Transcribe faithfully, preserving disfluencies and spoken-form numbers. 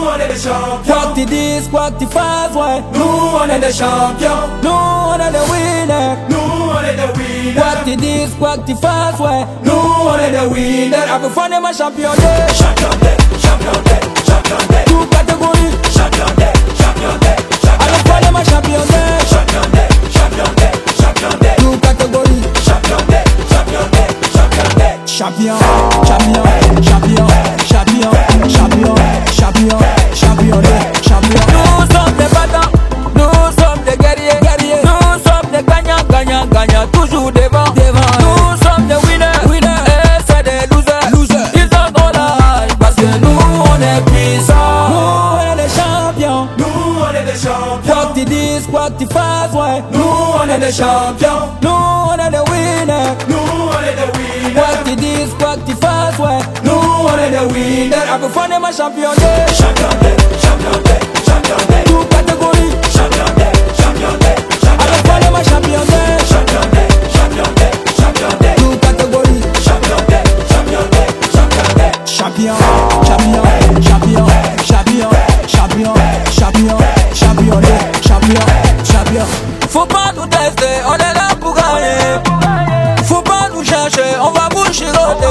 on est des champions. Quoi que tu dises, quoi que tu fasses, ouais. Nous on est des champions. Nous on est des winners. Nous on est des winners. Quoi que tu dises, quoi que tu fasses, ouais. Nous on est des winners. Avec fun et ma champion de Champion de, champion de, champion de. tout catégorie. Champion de, champion de, champion Avec fun et ma champion de champion de, champion de, champion de. tout catégorie. Champion de, champion de, champion de. Champion, champion, champion, champion, champion, champion, champion, de champion. Nous sommes des battants, nous sommes des guerriers, guerriers. Nous sommes des gagnants, gagnants, gagnants, toujours devant, devant. Nous sommes des winners, winners, et c'est des losers, losers. Ils ont trop la haine parce que nous on est puissants. Nous on est des champions, Nous on est des champions. quoi que tu dises, quoi que tu fasses, ouais. Nous on est des champions. Nous on est des winners, Nous on est des winners. quoi que tu dises, quoi que tu fasses, ouais. Nous on est des winners. Avec fun et ma champion de Champion de, champion de, champion de. tout catégorie. Champion de, champion de, champion Avec de. fun et ma champion de Champion de, champion de, champion de. tout catégorie. Champion de, champion de, champion de. Champion, champion, champion, champion, champion, champion, champion, de champion, champion. Faut pas nous tester, on est là pour gagner. Faut pas nous chercher, on va vous chiroter.